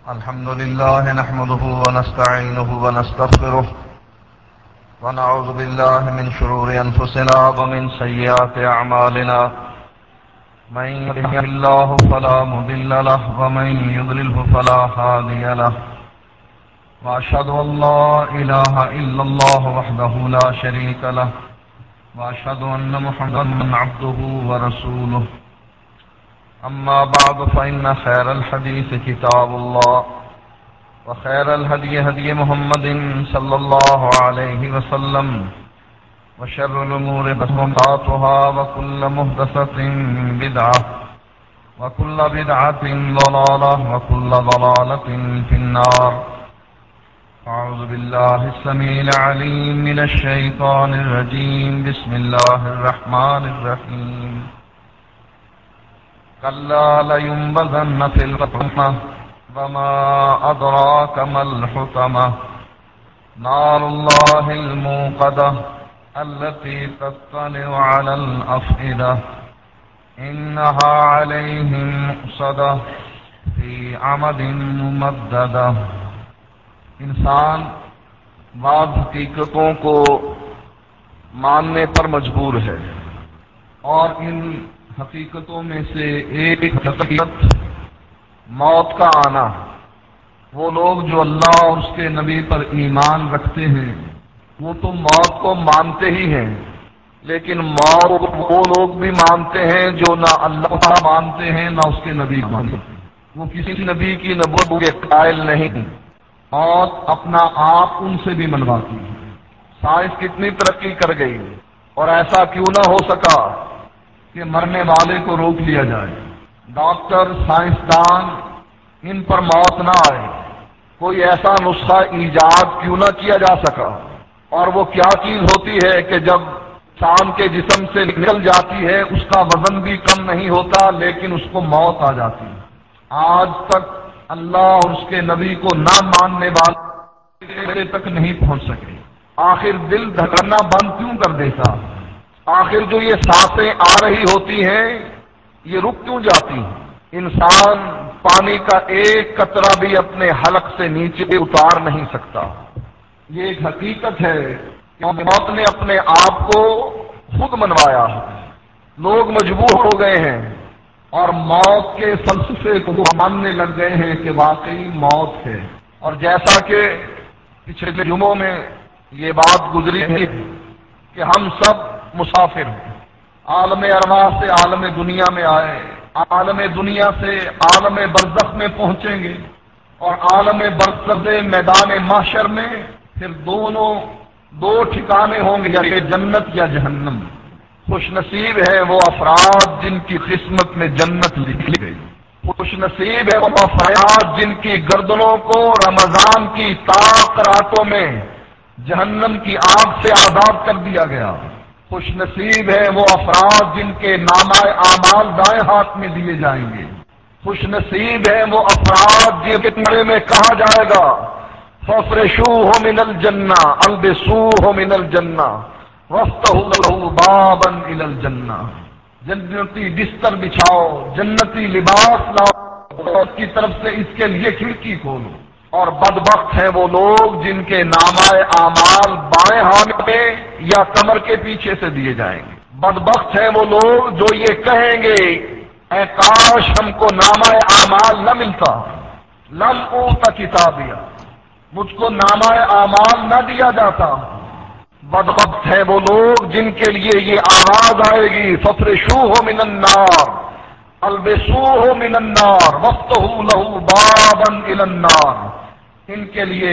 الحمد لله نحمده ونستعينه ونستغفره ونعوذ بالله من شرور أنفسنا ومن سيئات أعمالنا من يهده الله فلا مضل له ومن يضلله فلا هادي له وأشهد أن لا إله إلا الله وحده لا شريك له وأشهد أن محمدا عبده ورسوله أما بعد فإن خير الحديث كتاب الله وخير الهدي هدي محمد صلى الله عليه وسلم وشر الأمور محدثاتها وكل محدثة بدعة وكل بدعة ضلالة وكل ضلالة في النار. أعوذ بالله السميع العليم من الشيطان الرجيم. بسم الله الرحمن الرحيم. كلا لينبذن في الحطمة وما أدراك ما الحطمة نار الله الموقدة التي تطلع على الأفئدة إنها عليهم مؤصدة في عمد ممددة. انسان بعض حقیقتوں کو ماننے پر مجبور ہے اور ان حقیقتوں میں سے ایک حقیقت موت کا آنا. وہ لوگ جو اللہ اور اس کے نبی پر ایمان رکھتے ہیں وہ تو موت کو مانتے ہی ہیں، لیکن موت وہ لوگ بھی مانتے ہیں جو نہ اللہ تعالیٰ مانتے ہیں نہ اس کے نبی مانتے ہیں. وہ کسی نبی کی نبوت کے قائل نہیں اور اپنا آپ ان سے بھی منواتی ہے. سائنس کتنی ترقی کر گئی اور ایسا کیوں نہ ہو سکا کہ مرنے والے کو روک لیا جائے. ڈاکٹر سائنسدان ان پر موت نہ آئے. کوئی ایسا نسخہ ایجاد کیوں نہ کیا جا سکا. اور وہ کیا چیز ہوتی ہے کہ جب انسان کے جسم سے نکل جاتی ہے اس کا وزن بھی کم نہیں ہوتا لیکن اس کو موت آ جاتی ہے. آج تک اللہ اور اس کے نبی کو نہ ماننے والے تک نہیں پہنچ سکے. آخر دل دھڑکنا بند کیوں کر دیتا؟ آخر جو یہ سانسیں آ رہی ہوتی ہیں یہ رک کیوں جاتی ہیں؟ انسان پانی کا ایک قطرہ بھی اپنے حلق سے نیچے اتار نہیں سکتا. یہ ایک حقیقت ہے کہ موت نے اپنے آپ کو خود منوایا ہے. لوگ مجبور ہو گئے ہیں اور موت کے فلسفے کو ماننے لگ گئے ہیں کہ واقعی موت ہے. اور جیسا کہ پچھلے جمعوں میں یہ بات گزری ہے کہ ہم سب مسافر ہیں. عالم ارواح سے عالم دنیا میں آئے، عالم دنیا سے عالم برزخ میں پہنچیں گے اور عالم برزخ میدان محشر میں پھر دو ٹھکانے ہوں گے، یا جنت یا جہنم. خوش نصیب ہے وہ افراد جن کی قسمت میں جنت لکھی گئی. خوش نصیب ہے وہ افراد جن کی گردنوں کو رمضان کی تاک راتوں میں جہنم کی آگ سے آزاد کر دیا گیا. خوش نصیب ہے وہ افراد جن کے نامہ اعمال دائیں ہاتھ میں دیے جائیں گے. خوش نصیب ہے وہ افراد جن کے بارے میں کہا جائے گا فَافْرِشُوهُ مِنَ الْجَنَّةِ أَلْبِسُوهُ مِنَ الْجَنَّةِ وَافْتَحُوا لَهُ بَابًا إِلَى الْجَنَّةِ. جنتی بستر بچھاؤ، جنتی لباس لاؤ اور کی طرف سے اس کے لیے کھڑکی کھولو. اور بدبخت ہیں وہ لوگ جن کے نامہ اعمال بائیں ہاتھ میں یا کمر کے پیچھے سے دیے جائیں گے. بدبخت ہیں وہ لوگ جو یہ کہیں گے اے کاش ہم کو نامہ اعمال نہ ملتا، لم اوت کتابیہ، مجھ کو نامہ اعمال نہ دیا جاتا. بدبخت ہیں وہ لوگ جن کے لیے یہ آواز آئے گی فَافْرِشُوهُ مِنَ النَّارِ البسوه من النار وَافْتَحُوا لَهُ بَابًا إِلَى النَّارِ. ان کے لیے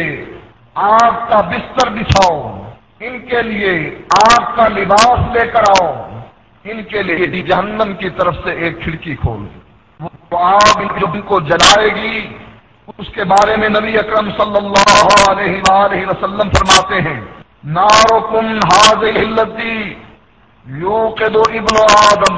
آگ کا بستر بچھاؤ، ان کے لیے آگ کا لباس لے کر آؤ، ان کے لیے جہنم کی طرف سے ایک کھڑکی کھول. وہ آگ جو ان کو جلائے گی اس کے بارے میں نبی اکرم صلی اللہ علیہ وآلہ وسلم فرماتے ہیں نارکم هذه التي يوقد ابن آدم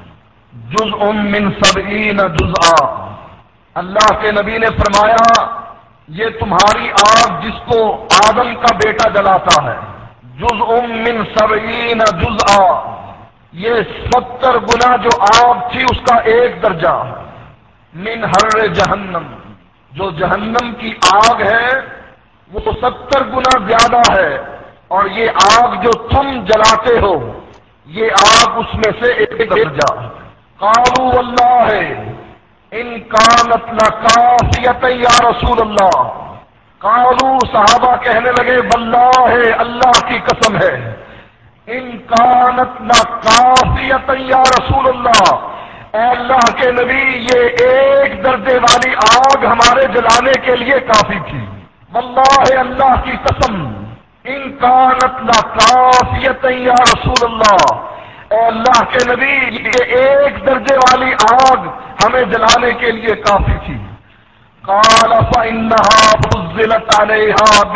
جزء من 70 جزءا. اللہ کے نبی نے فرمایا یہ تمہاری آگ جس کو آدم کا بیٹا جلاتا ہے جزء من 70 جزءا، یہ 70 گنا جو آگ تھی اس کا ایک درجہ. من حر جہنم، جو جہنم کی آگ ہے وہ 70 گنا زیادہ ہے، اور یہ آگ جو تم جلاتے ہو یہ آگ اس میں سے ایک درجہ۔ قالوا واللہ ان کانت لکافیۃ یا رسول اللہ، قالوا صحابہ کہنے لگے واللہ اللہ کی قسم ہے، ان کانت لکافیۃ یا رسول اللہ، اے اللہ کے نبی یہ ایک درجے والی آگ ہمارے جلانے کے لیے کافی تھی۔ واللہ اللہ کی قسم، ان کانت لکافیۃ یا رسول اللہ، اے اللہ کے نبی یہ ایک درجے والی آگ ہمیں جلانے کے لیے کافی تھی۔ قال فإنها فضلت عليها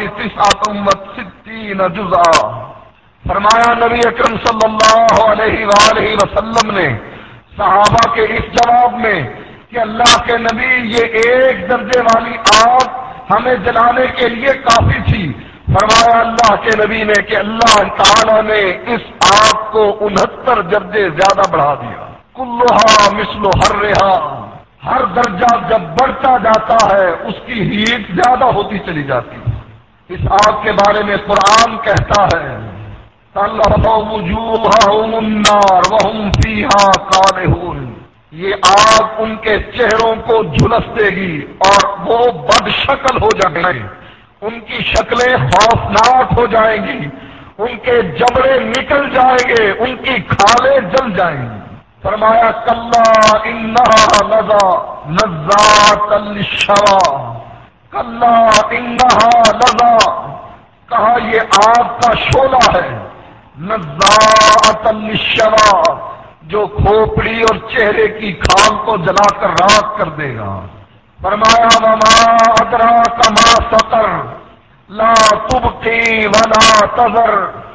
ب69 جزءا، فرمایا نبی اکرم صلی اللہ علیہ وآلہ وسلم نے صحابہ کے اس جواب میں کہ اللہ کے نبی یہ ایک درجے والی آگ ہمیں جلانے کے لیے کافی تھی، فرمایا اللہ کے نبی نے کہ اللہ تعالی نے اس آگ کو 69 درجے زیادہ بڑھا دیا۔ کلھا مثل حرھا، ہر درجہ جب بڑھتا جاتا ہے اس کی ہیٹ زیادہ ہوتی چلی جاتی ہے۔ اس آگ کے بارے میں قرآن کہتا ہے تلفظ وجوہہم النار وہم فیہا کالحون، یہ آگ ان کے چہروں کو جھلس دے گی اور وہ بد شکل ہو جائیں گے، ان کی شکلیں خوفناک ہو جائیں گی، ان کے جبڑے نکل جائیں گے، ان کی کھالیں جل جائیں گی۔ فرمایا کلا انہا لظی نزاعۃ للشوی، کلا انہا لظی، کہا یہ آگ کا شعلہ ہے، نزاعۃ للشوی، جو کھوپڑی اور چہرے کی کھال کو جلا کر راکھ کر دے گا۔ فرمایا وما ادراک ما سقر لا تبقی ولا تذر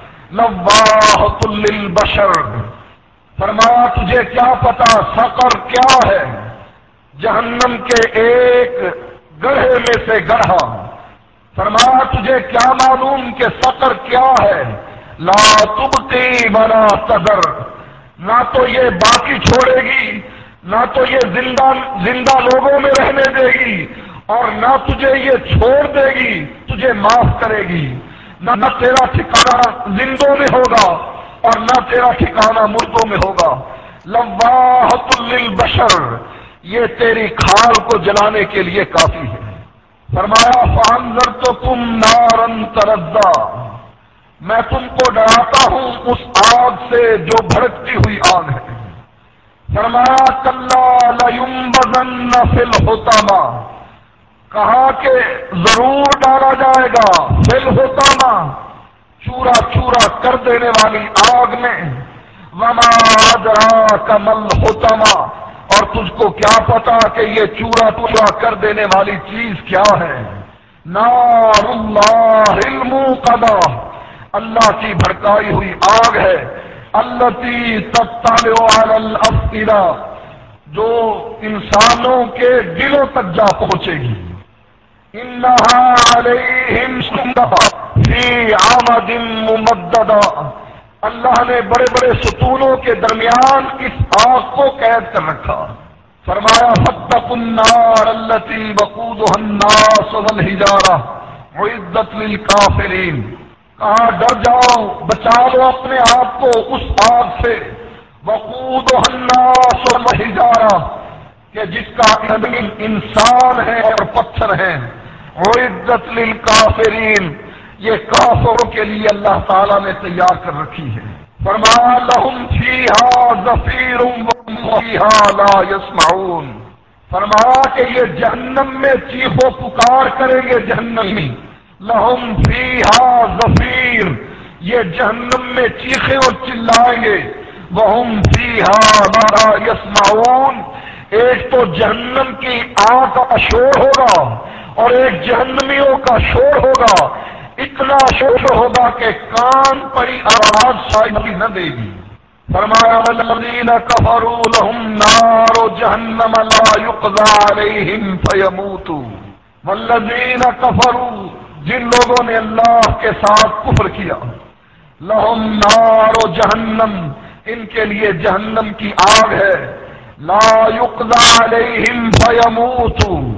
لواحۃ للبشر، فرمایا تجھے کیا پتا سقر کیا ہے، جہنم کے ایک گڑھے میں سے گڑھا، فرمایا تجھے کیا معلوم کہ سقر کیا ہے، لا تبقی ولا تذر، نہ تو یہ باقی چھوڑے گی، نہ تو یہ زندہ لوگوں میں رہنے دے گی، اور نہ تجھے یہ چھوڑ دے گی، تجھے معاف کرے گی، نہ تیرا ٹھکانہ زندوں میں ہوگا اور نہ تیرا ٹھکانہ مردوں میں ہوگا۔ لواحۃ للبشر، یہ تیری کھال کو جلانے کے لیے کافی ہے۔ فرمایا فانذرتکم نارا تلظی، میں تم کو ڈراتا ہوں اس آگ سے جو بھڑکتی ہوئی آگ ہے۔ فرمایا کلا لینبذن فی الحطمہ، کہا کہ ضرور ڈالا جائے گا فی الحطمہ، چورا چورا کر دینے والی آگ میں۔ وما ادراک ما الحطمہ، اور تجھ کو کیا پتا کہ یہ چورا چورا کر دینے والی چیز کیا ہے؟ نار اللہ الموقدہ، اللہ کی بھڑکائی ہوئی آگ ہے، التی تطلع علی الافئدہ، جو انسانوں کے دلوں تک جا پہنچے گی۔ انہا علیہم فی عمد ممددہ، اللہ نے بڑے بڑے ستونوں کے درمیان اس آگ کو قید کر رکھا۔ فرمایا فاتقوا النار التی وقودها الناس والحجارہ اعدت للکافرین، کہا ڈر جاؤ، بچا لو اپنے آپ کو اس آگ سے، وقودها الناس والحجارہ، کہ جس کا ایندھن انسان ہے اور پتھر ہیں، اعدت للکافرین، یہ کافروں کے لیے اللہ تعالیٰ نے تیار کر رکھی ہے۔ فرمایا لہم فیہا زفیر وہم فیہا لا یسمعون، فرمایا کہ یہ جہنم میں چیخ و پکار کریں گے جہنمی، لہم فیہا زفیر، یہ جہنم میں چیخیں اور چلائیں گے، وہم فیہا لا یسمعون، ایک تو جہنم کی آگ کا شور ہوگا اور ایک جہنمیوں کا شور ہوگا، اتنا شور ہوگا کہ کان پری آواز سنائی نہ دے گی۔ فرمایا والذین کفروا لهم نار جہنم لا یقضى علیہم فیموتوا، والذین کفروا، جن لوگوں نے اللہ کے ساتھ کفر کیا، لهم نار جہنم، ان کے لیے جہنم کی آگ ہے، لا یقضى علیہم فیموتوا،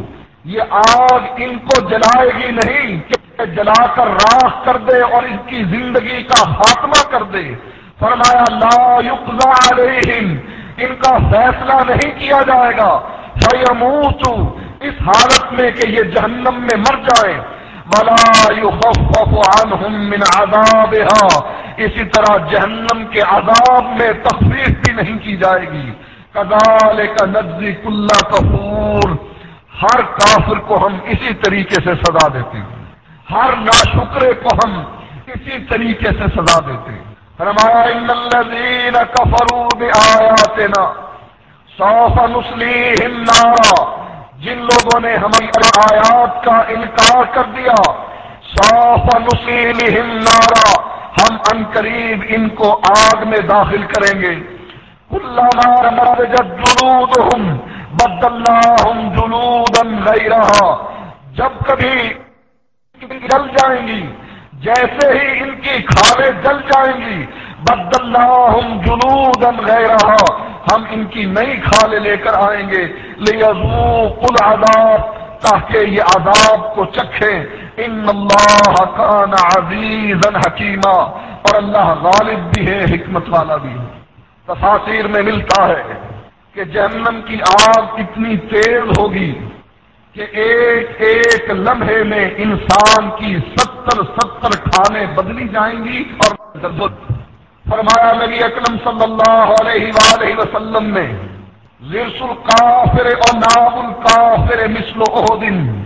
یہ آگ ان کو جلائے گی نہیں کہ جلا کر راکھ کر دے اور ان کی زندگی کا خاتمہ کر دے. فرمایا لا یقضى علیہم، ان کا فیصلہ نہیں کیا جائے گا. فیموتوا، اس حالت میں کہ یہ جہنم میں مر جائیں. ولا یخفف عنہم من عذابها، اسی طرح جہنم کے عذاب میں تخفیف بھی نہیں کی جائے گی. کذالک نجزی کل کفور، ہر کافر کو ہم اسی طریقے سے سزا دیتے ہیں، ہر ناشکرے کو ہم اسی طریقے سے سزا دیتے ہیں. فرمایا ان الذین کفروا بآیاتنا سوف نصلیہم نارا، جن لوگوں نے ہماری آیات کا انکار کر دیا، سوف نصلیہم نارا، ہم عنقریب ان کو آگ میں داخل کریں گے. کلما نضجت جلودہم بدلناہم جلودا غیرہا، جب کبھی جل جائیں گی، جیسے ہی ان کی کھالیں جل جائیں گی، بدلناہم جلودا غیرہا، ہم ان کی نئی کھالیں لے کر آئیں گے. لیذوقوا العذاب، تاکہ یہ عذاب کو چکھیں. ان اللہ کان عزیزا حکیما، اور اللہ غالب بھی ہے، حکمت والا بھی ہے. تفاسیر میں ملتا ہے کہ جہنم کی آگ اتنی تیز ہوگی کہ ایک ایک لمحے میں انسان کی 70 کھالیں بدلی جائیں گی. اور فرمایا نبی اکرم صلی اللہ علیہ وآلہ وسلم نے ضرس الکافر اور ناب الکافر مثل احد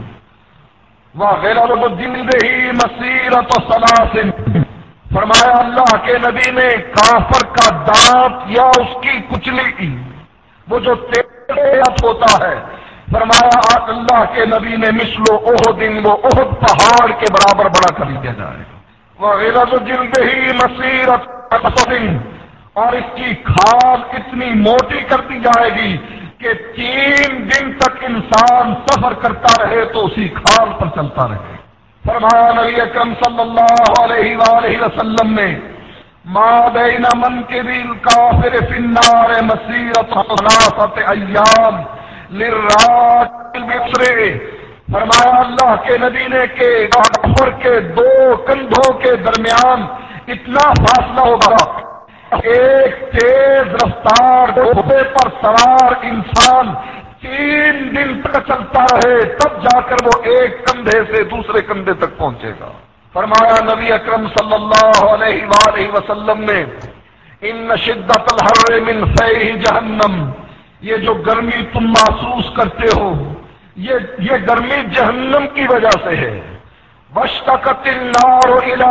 وغیرہ جلدہ مسیرۃ ثلاث، فرمایا اللہ کے نبی نے کافر کا دانت یا اس کی کچلی کی، وہ جو تیز ہوتا ہے، فرمایا اللہ کے نبی نے مثل احد، وہ احد پہاڑ کے برابر بڑا کر دیا جائے. وغیرہ جلدہ مسیرۃ اور اس کی کھال اتنی موٹی کر دی جائے گی کہ 3 دن تک انسان سفر کرتا رہے تو اسی کھال پر چلتا رہے. فرمایا نبی اکرم صلی اللہ علیہ وآلہ وسلم نے ما بین منکبی الکافر فی النار مسیرۃ 3 ایام للراکب بصرہ، فرمایا اللہ کے نبی نے کہ کافر کے 2 کندھوں کے درمیان اتنا فاصلہ ہوگا، ایک تیز رفتار گھوڑے پر سوار انسان 3 دن تک چلتا رہے تب جا کر وہ ایک کندھے سے دوسرے کندھے تک پہنچے گا. فرمایا نبی اکرم صلی اللہ علیہ وآلہ وسلم نے ان شدت الحر من فیح جہنم، یہ جو گرمی تم محسوس کرتے ہو یہ گرمی جہنم کی وجہ سے ہے. واشتکت النار الی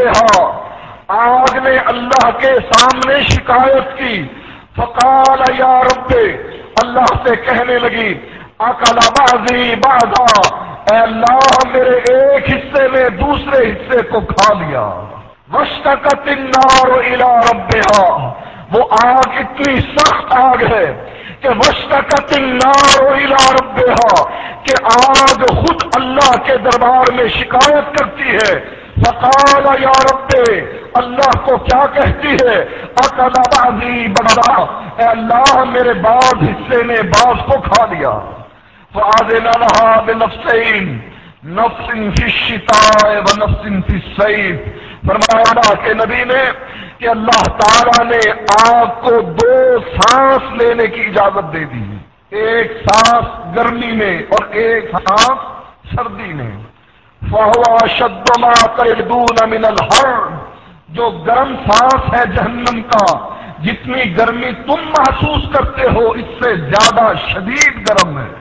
ربها، آگ نے اللہ کے سامنے شکایت کی. فقال یا رب، اللہ سے کہنے لگی اکل بعضی بعضا، اے اللہ میرے ایک حصے نے دوسرے حصے کو کھا لیا. واشتکت النار الی ربها، وہ آگ اتنی سخت آگ ہے کہ واشتکت النار الی ربها، کہ آگ خود اللہ کے دربار میں شکایت کرتی ہے. فقال یا رب، اللہ کو کیا کہتی ہے؟ اکل بعضی بعضا، اے اللہ میرے بعض حصے نے بعض کو کھا لیا. فآذن لها بنفسین، نفس فی الشتاء و نفس فی الصیف، فرمایا اللہ کے نبی نے کہ اللہ تعالی نے آگ کو 2 سانس لینے کی اجازت دے دی، ایک سانس گرمی میں اور ایک سانس سردی میں. فَهُوَ أَشَدُّ مَا تَجِدُونَ مِنَ الْحَرِّ، جو گرم سانس ہے جہنم کا، جتنی گرمی تم محسوس کرتے ہو اس سے زیادہ شدید گرم ہے.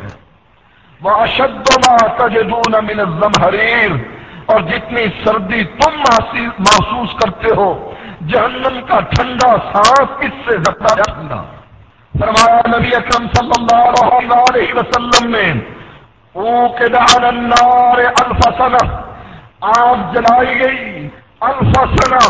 وَأَشَدُّ مَا تَجِدُونَ مِنَ الزَّمْهَرِيرِ، اور جتنی سردی تم محسوس کرتے ہو جہنم کا ٹھنڈا سانس اس سے زیادہ ٹھنڈا. فرمایا نبی اکرم صلی اللہ علیہ وسلم نے اوقد علی النار 1000 سنہ، آگ جلائی گئی 1000 سنہ،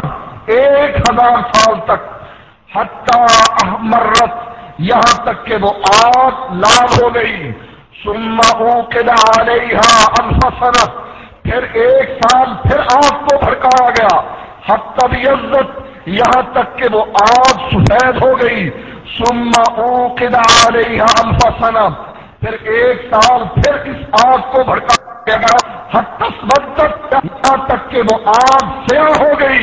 1000 سال تک. حتی احمرت، یہاں تک کہ وہ آگ لال ہو گئی. ثم اوقد علیہا 1000 سنہ، پھر 1 سال پھر آگ کو بھڑکایا گیا. حتی بیضت، یہاں تک کہ وہ آگ سفید ہو گئی. ثم اوقد علیہا 1000 سنہ، پھر 1 سال پھر اس آگ کو بھڑکایا گیا، یہاں تک کہ وہ آگ سیاہ ہو گئی،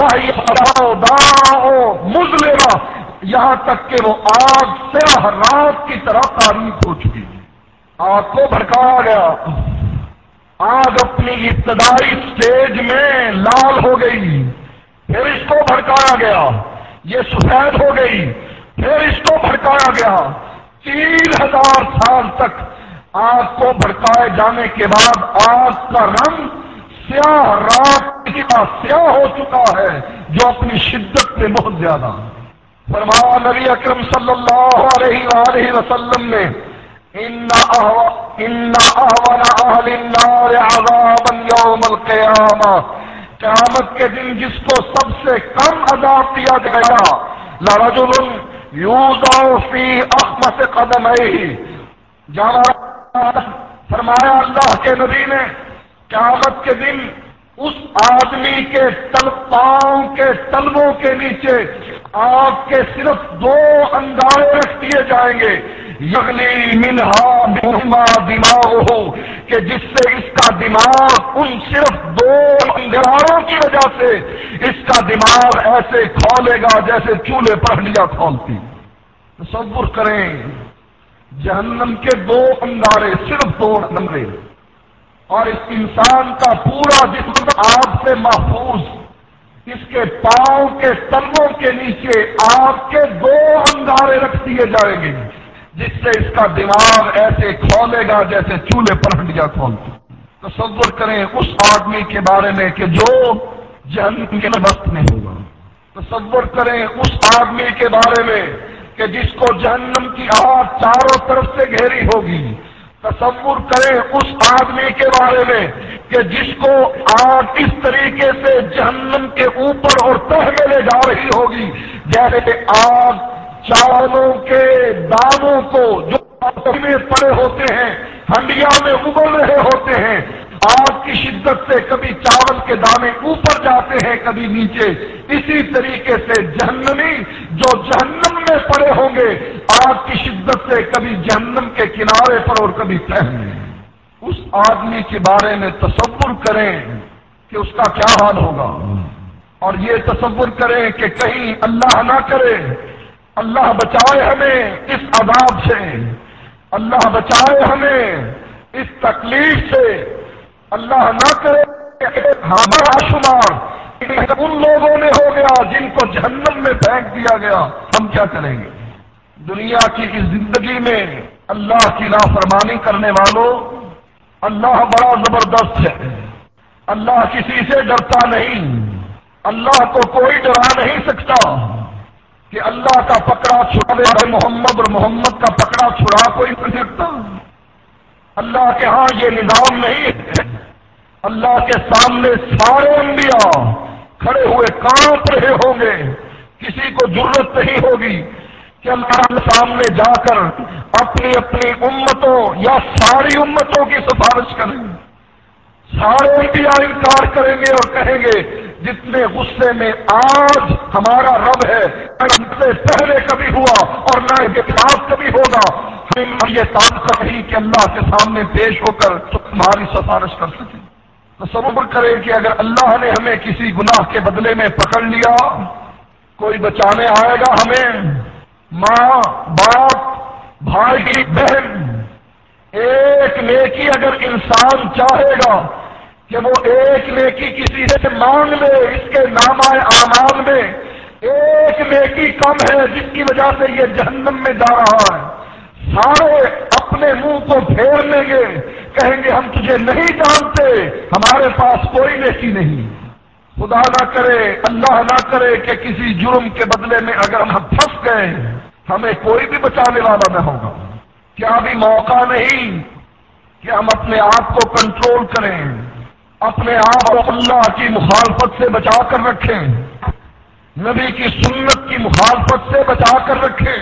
مظلمہ، یہاں تک کہ وہ آگ سیاہ رات کی طرح تاریک ہو چکی۔ آگ کو بھڑکایا گیا، آگ اپنی ابتدائی سٹیج میں لال ہو گئی، پھر اس کو بھڑکایا گیا، یہ سفید ہو گئی، پھر اس کو بھڑکایا گیا۔ 3000 سال تک آگ کو بھڑکائے جانے کے بعد آگ کا رنگ سیاہ رات کی طرح سیاہ ہو چکا ہے، جو اپنی شدت میں بہت زیادہ۔ فرمایا نبی اکرم صلی اللہ علیہ وآلہ وسلم نے، ان اہون اہل النار عذابا یوم القیامہ، قیامت کے دن جس کو سب سے کم عذاب دیا جائے گا، لرجل یوضع فی اخمص قدمیہ، فرمایا اللہ کے نبی نے، قیامت کے دن اس آدمی کے پاؤں کے تلووں کے نیچے آگ کے صرف 2 انگارے رکھ دیے جائیں گے، یغلی منہا دماغہ، کہ جس سے اس کا دماغ ان صرف 2 انگاروں کی وجہ سے اس کا دماغ ایسے کھولے گا جیسے چولہے پر ہنڈیا کھولتی۔ تصور کریں، جہنم کے 2 انگارے، صرف 2 انگارے، اور اس انسان کا پورا جسم آگ سے محفوظ، اس کے پاؤں کے تلووں کے نیچے آگ کے 2 انگارے رکھ دیے جائیں گے، جس سے اس کا دماغ ایسے کھولے گا جیسے چولہے پر ہنڈیا کھولتی۔ تصور کریں اس آدمی کے بارے میں کہ جو جہنم کے وسط میں ہوگا۔ تصور کریں اس آدمی کے بارے میں کہ جس کو جہنم کی آگ چاروں طرف سے گھیری ہوگی۔ تصور کریں اس آدمی کے بارے میں کہ جس کو آگ اس طریقے سے جہنم کے اوپر اور تہ میں لے جا رہی ہوگی جیسے آگ چاولوں کے دانوں کو جو میں پڑے ہوتے ہیں، ہنڈیا میں ابل رہے ہوتے ہیں، آگ کی شدت سے کبھی چاول کے دانے اوپر جاتے ہیں کبھی نیچے، اسی طریقے سے جہنمی جو جہنم میں پڑے ہوں گے آگ کی شدت سے کبھی جہنم کے کنارے پر اور کبھی تہ میں۔ اس آدمی کے بارے میں تصور کریں کہ اس کا کیا حال ہوگا، اور یہ تصور کریں کہ کہیں اللہ نہ کرے، اللہ بچائے ہمیں اس عذاب سے، اللہ بچائے ہمیں اس تکلیف سے، اللہ نہ کرے ہمارا شمار ان لوگوں نے ہو گیا جن کو جہنم میں پھینک دیا گیا، ہم کیا کریں گے؟ دنیا کی اس زندگی میں اللہ کی نافرمانی کرنے والوں، اللہ بڑا زبردست ہے، اللہ کسی سے ڈرتا نہیں، اللہ کو کوئی ڈرا نہیں سکتا کہ اللہ کا پکڑا چھڑا دے محمد اور محمد کا پکڑا چھڑا کوئی نہیں سکتا۔ اللہ کے ہاں یہ نظام نہیں ہے، اللہ کے سامنے سارے انبیاء کھڑے ہوئے کانپ رہے ہوں گے، کسی کو ضرورت نہیں ہوگی کہ اللہ کے سامنے جا کر اپنی اپنی امتوں یا ساری امتوں کی سفارش کریں۔ سارے انبیاء انکار کریں گے اور کہیں گے جتنے غصے میں آج ہمارا رب ہے ہم سے پہلے کبھی ہوا اور نہ اس کے بعد کبھی ہوگا، ہم یہ طاقت نہیں کہ اللہ کے سامنے پیش ہو کر تمہاری سفارش کر سکیں۔ تصور کریں کہ اگر اللہ نے ہمیں کسی گناہ کے بدلے میں پکڑ لیا، کوئی بچانے آئے گا ہمیں؟ ماں، باپ، بھائی، بہن، ایک نیکی اگر انسان چاہے گا کہ وہ ایک نیکی کسی سے مانگ لے، اس کے نامہ اعمال میں ایک نیکی کم ہے جس کی وجہ سے یہ جہنم میں جا رہا ہے، سارے اپنے منہ کو پھیر لیں گے، کہیں گے ہم تجھے نہیں جانتے، ہمارے پاس کوئی نیکی نہیں۔ خدا نہ کرے، اللہ نہ کرے کہ کسی جرم کے بدلے میں اگر ہم پھنس گئے ہمیں کوئی بھی بچانے والا نہ ہوگا۔ کیا بھی موقع نہیں کہ ہم اپنے آپ کو کنٹرول کریں، اپنے آپ کو اللہ کی مخالفت سے بچا کر رکھیں، نبی کی سنت کی مخالفت سے بچا کر رکھیں،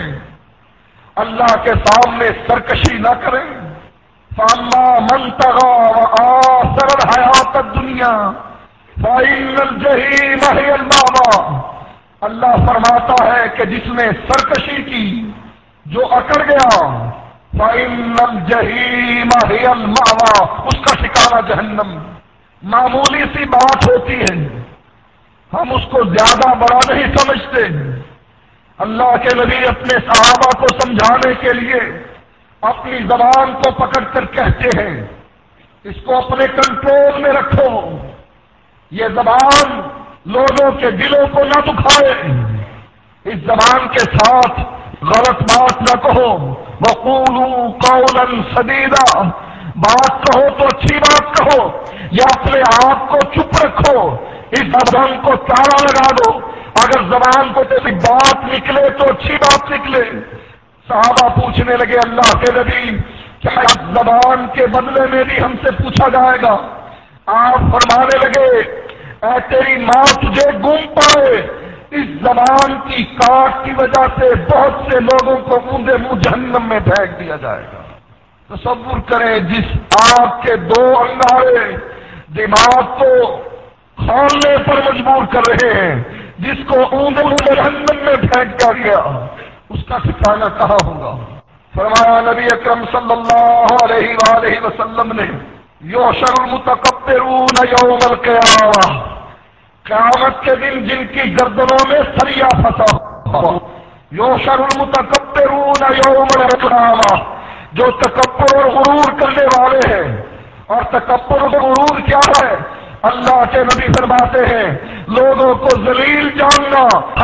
اللہ کے سامنے سرکشی نہ کریں۔ فَأَمَّا مَنْ طَغَىٰ وَآثَرَ الْحَيَاةَ الدُّنْيَا فَإِنَّ الْجَحِيمَ هِيَ الْمَأْوَىٰ۔ اللہ فرماتا ہے کہ جس نے سرکشی کی، جو اکڑ گیا، فَإِنَّ الْجَحِيمَ هِيَ الْمَأْوَىٰ، اس کا ٹھکانہ جہنم۔ معمولی سی بات ہوتی ہے، ہم اس کو زیادہ بڑا نہیں سمجھتے۔ اللہ کے نبی اپنے صحابہ کو سمجھانے کے لیے اپنی زبان کو پکڑ کر کہتے ہیں، اس کو اپنے کنٹرول میں رکھو، یہ زبان لوگوں کے دلوں کو نہ دکھائے، اس زبان کے ساتھ غلط بات نہ کہو، وَقُولُوا قَوْلًا سَدِيدًا، بات کہو تو اچھی بات کہو، یا اپنے آپ کو چپ رکھو، اس زبان کو تالا لگا دو، اگر زبان کو کوئی بات نکلے تو اچھی بات نکلے۔ صحابہ پوچھنے لگے اللہ کے نبی، کیا اس زبان کے بدلے میں بھی ہم سے پوچھا جائے گا؟ آپ فرمانے لگے، اے تیری ماں تجھے گم پائے، اس زبان کی کاٹ کی وجہ سے بہت سے لوگوں کو اوندے منہ جہنم میں پھینک دیا جائے گا۔ تصور کریں، جس آگ کے دو انگارے دماغ کو کھولنے پر مجبور کر رہے ہیں، جس کو اوندے منہ جہنم میں پھینک دیا گیا، اس کا ٹھکانہ کہاں ہوگا؟ فرمایا نبی اکرم صلی اللہ علیہ وآلہ وسلم نے، یحشر المتکبرون یوم القیامہ، قیامت کے دن جن کی گردنوں میں سریا پھنسا ہو، یحشر المتکبرون یوم القیامہ، جو تکبر اور غرور کرنے والے ہیں۔ اور تکبر اور غرور کیا ہے؟ اللہ کے نبی فرماتے ہیں، لوگوں کو ذلیل جاننا،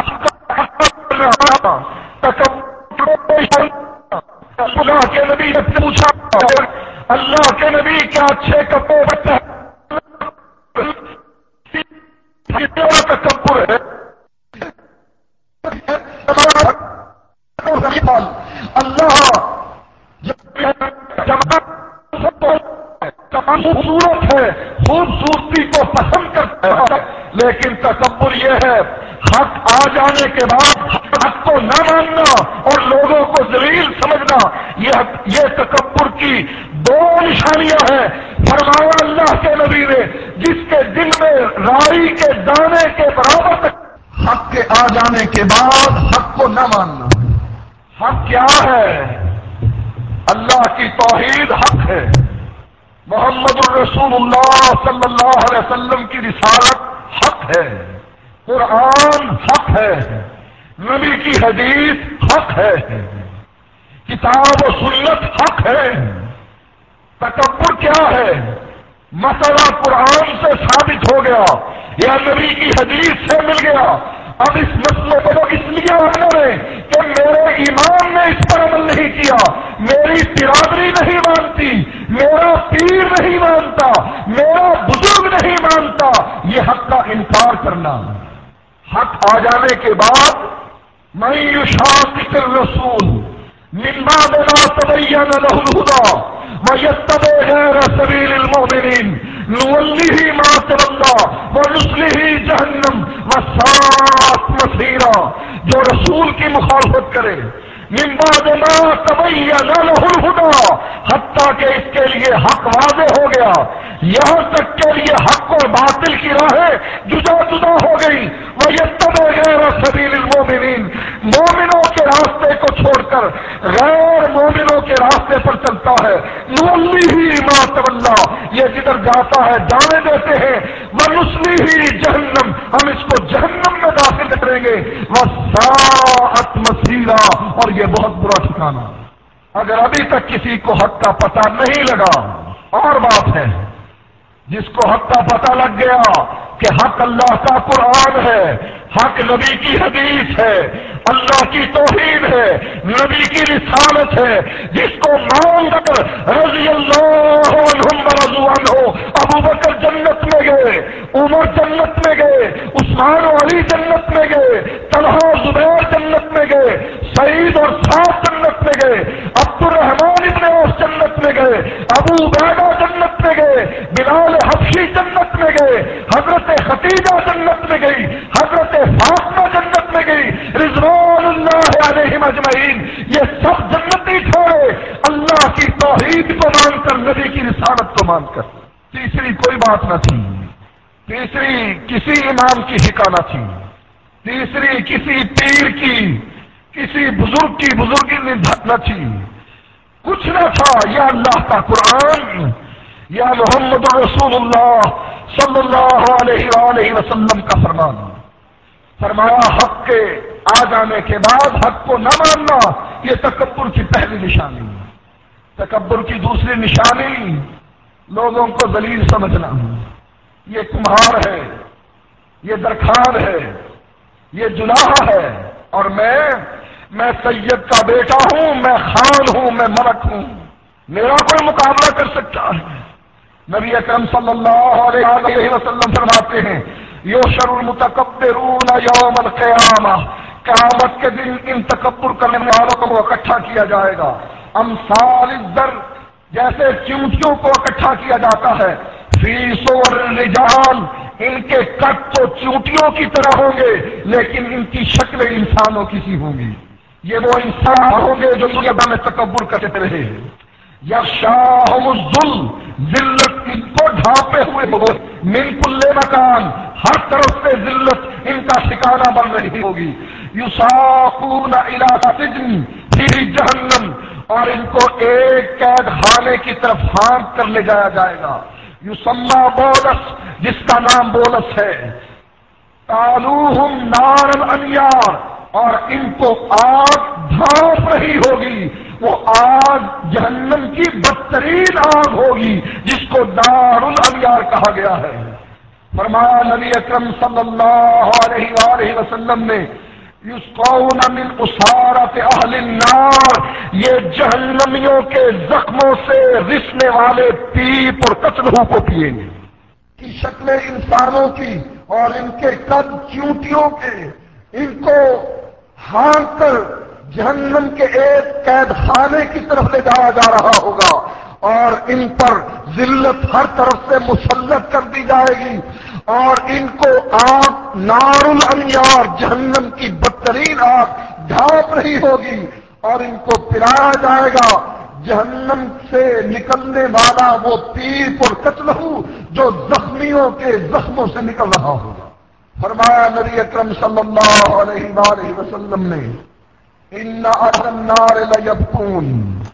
اللہ کے نبی نے پوچھا، اللہ کے نبی کیا اچھے کپڑے رکھتے ہیں؟ تکبر ہے اللہ خوبصورت ہے، خوبصورتی کو پسند کرتا ہے، لیکن تکبر یہ ہے حق آ جانے کے بعد حق کو نہ ماننا اور لوگوں کو ذلیل سمجھنا، یہ تکبر کی دو نشانیاں ہیں۔ فرمایا اللہ کے نبی نے، جس کے دل میں رائی کے دانے کے برابر تک حق کے آ جانے کے بعد حق کو نہ ماننا۔ حق کیا ہے؟ اللہ کی توحید حق ہے، محمد الرسول اللہ صلی اللہ علیہ وسلم کی رسالت حق ہے، قرآن حق ہے، نبی کی حدیث حق ہے، کتاب و سنت حق ہے۔ تکبر کیا ہے؟ مسئلہ قرآن سے ثابت ہو گیا یا نبی کی حدیث سے مل گیا، اب اس مسئلے کو اس لیے رہے کہ میرے ایمان نے اس پر عمل نہیں کیا، میری برادری نہیں مانتی، میرا پیر نہیں مانتا، میرا بزرگ نہیں مانتا، یہ حق کا انکار کرنا۔ حق آ جانے کے بعد من یشاقق الرسول من بعد ما تبین له الهدى ویتبع غیر سبیل المؤمنین نولہ ما تولى ونصلہ جہنم وساءت مصیرا، جو رسول کی مخالفت کرے من بعد ما تبین له الهدى، حتیٰ کہ اس کے لیے حق واضح ہو گیا، یہاں تک کے لیے حق اور باطل کی راہیں جدا جدا ہو گئی، وَيَتَّبِعْ غَيْرَ سَبِيلِ الْمُؤْمِنِينَ، مومنوں کے راستے کو چھوڑ کر غیر مومنوں کے راستے پر چلتا ہے، نُوَلِّهِ مَا تَوَلَّى، یہ جدھر جاتا ہے جانے دیتے ہیں، وَنُصْلِهِ جہنم، ہم اس کو جہنم میں داخل کریں گے، وَسَاءَتْ مَصِيرًا، اور یہ بہت برا ٹھکانہ۔ اگر ابھی تک کسی کو حق کا پتہ نہیں لگا اور بات ہے، جس کو حق کا پتہ لگ گیا کہ حق اللہ کا قرآن ہے، حق نبی کی حدیث ہے، اللہ کی توحید ہے، نبی کی رسالت ہے، جس کو مان کر رضی اللہ عنہم ورضوا عنہ، ابو بکر جنت میں گئے، عمر جنت میں گئے، عثمان و علی جنت میں گئے، طلحہ زبیر جنت میں گئے، سعید اور سعد جنت میں گئے، عبد الرحمان ابن عوف جنت میں گئے، ابو عبیدہ جنت میں گئے، بلال حبشی جنت میں گئے، حضرت خدیجہ جنت میں گئی، حضرت فاطمہ جنت میں گئی، رضوان اللہ علیہم اجمعین، یہ سب جنتی ٹھہرے اللہ کی توحید کو مان کر، نبی کی رسالت کو مان کر۔ تیسری کوئی بات نہ تھی، تیسری کسی امام کی حکا نہ تھی، تیسری کسی پیر کی، کسی بزرگ کی بزرگی نہ تھی، کچھ نہ تھا، یا اللہ کا قرآن، یا محمد رسول اللہ صلی اللہ علیہ وآلہ وسلم کا فرمان۔ فرمایا حق کے آ جانے کے بعد حق کو نہ ماننا یہ تکبر کی پہلی نشانی۔ تکبر کی دوسری نشانی لوگوں کو ذلیل سمجھنا، یہ کمہار ہے، یہ درخان ہے، یہ جناح ہے، اور میں سید کا بیٹا ہوں، میں خان ہوں، میں ملک ہوں، میرا کوئی مقابلہ کر سکتا ہے؟ نبی اکرم صلی اللہ علیہ وسلم فرماتے ہیں یحشر المتکبرون یوم القیامہ، قیامت کے دن ان تکبر کرنے والوں کو اکٹھا کیا جائے گا امثال الذر، جیسے چیونٹیوں کو اکٹھا کیا جاتا ہے، فی صور الرجال، ان کے قد تو چیونٹیوں کی طرح ہوں گے لیکن ان کی شکلیں انسانوں کی سی ہوں گی۔ یہ وہ انسان ہوں گے جو دنیا میں تکبر کرتے رہے۔ یغشاہم الذل، ذلت ان کو ڈھانپے ہوئے ہوگی، من کل مکان، ہر طرف سے ذلت ان کا ٹھکانہ بن رہی ہوگی۔ یساقون الی سجن فی جہنم، اور ان کو ایک قید خانے کی طرف ہانک کر لے جایا جائے گا، یسمى بولس، جس کا نام بولس ہے، تالوہم نار الانیار، اور ان کو آگ ڈھانپ رہی ہوگی، وہ آگ جہنم کی بدترین آگ ہوگی جس کو نار الانیار کہا گیا ہے۔ فرمایا نبی اکرم صلی اللہ علیہ وآلہ وسلم نے یسقون من اسارت اہل النار، یہ جہنمیوں کے زخموں سے رسنے والے پیپ اور قتلوں کو پیئیں گے، کی شکلیں انسانوں کی اور ان کے قد چیونٹیوں کے، ان کو ہانک کر جہنم کے ایک قید خانے کی طرف لے جایا جا رہا ہوگا، اور ان پر ذلت ہر طرف سے مسلط کر دی جائے گی، اور ان کو آگ نار الانیار، جہنم کی بدترین آگ ڈھانپ رہی ہوگی، اور ان کو پلایا جائے گا جہنم سے نکلنے والا وہ پیپ اور قتلہ جو زخمیوں کے زخموں سے نکل رہا ہوگا۔ فرمایا نبی اکرم صلی اللہ علیہ وآلہ وسلم نے ان اہل النار لیبکون،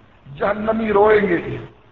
جہنمی روئیں گے،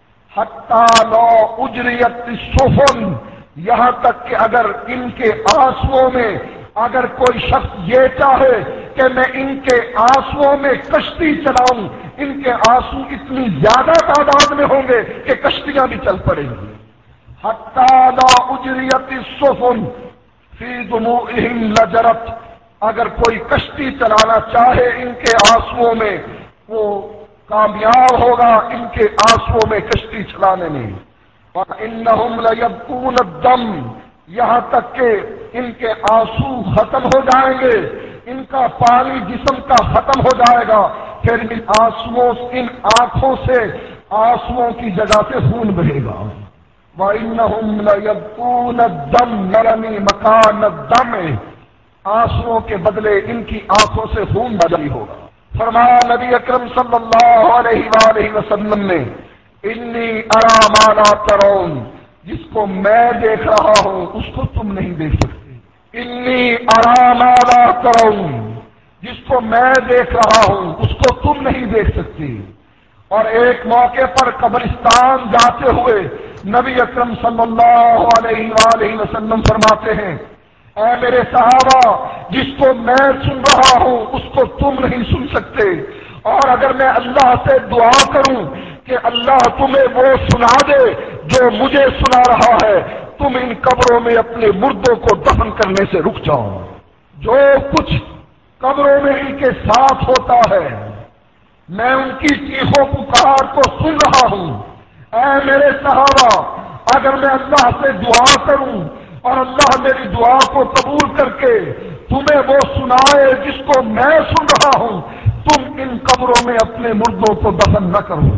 حتی لو اجریت السفن، یہاں تک کہ اگر ان کے آنسوؤں میں اگر کوئی شخص یہ چاہے کہ میں ان کے آنسوؤں میں کشتی چلاؤں، ان کے آنسو اتنی زیادہ تعداد میں ہوں گے کہ کشتیاں بھی چل پڑیں گی۔ حتی لو اجریت السفن فی دموعہم لجرت، اگر کوئی کشتی چلانا چاہے ان کے آنسوؤں میں وہ کامیاب ہوگا ان کے آنسوؤں میں کشتی چلانے میں۔ وَإِنَّهُمْ لَيَبْكُونَ الدَّمَ، یہاں تک کہ ان کے آنسو ختم ہو جائیں گے، ان کا پانی جسم کا ختم ہو جائے گا، پھر ان آنسوؤں، ان آنکھوں سے آنسوؤں کی جگہ سے خون بہے گا۔ وَإِنَّهُمْ لَيَبْكُونَ الدَّمَ، یعنی مکان الدم، آنسوؤں کے بدلے ان کی آنکھوں سے خون جاری ہوگا۔ فرمایا نبی اکرم صلی اللہ علیہ وآلہ وسلم نے انی ارا ما لا ترون، جس کو میں دیکھ رہا ہوں اس کو تم نہیں دیکھ سکتے۔ انی ارا ما لا ترون، جس کو میں دیکھ رہا ہوں اس کو تم نہیں دیکھ سکتے۔ اور ایک موقع پر قبرستان جاتے ہوئے نبی اکرم صلی اللہ علیہ وآلہ وسلم فرماتے ہیں اے میرے صحابہ، جس کو میں سن رہا ہوں اس کو تم نہیں سن سکتے، اور اگر میں اللہ سے دعا کروں کہ اللہ تمہیں وہ سنا دے جو مجھے سنا رہا ہے، تم ان قبروں میں اپنے مردوں کو دفن کرنے سے رک جاؤ۔ جو کچھ قبروں میں ان کے ساتھ ہوتا ہے میں ان کی چیخوں پکار کو سن رہا ہوں۔ اے میرے صحابہ، اگر میں اللہ سے دعا کروں اور اللہ میری دعا کو قبول کر کے تمہیں وہ سنائے جس کو میں سن رہا ہوں، تم ان قبروں میں اپنے مردوں کو دفن نہ کرو۔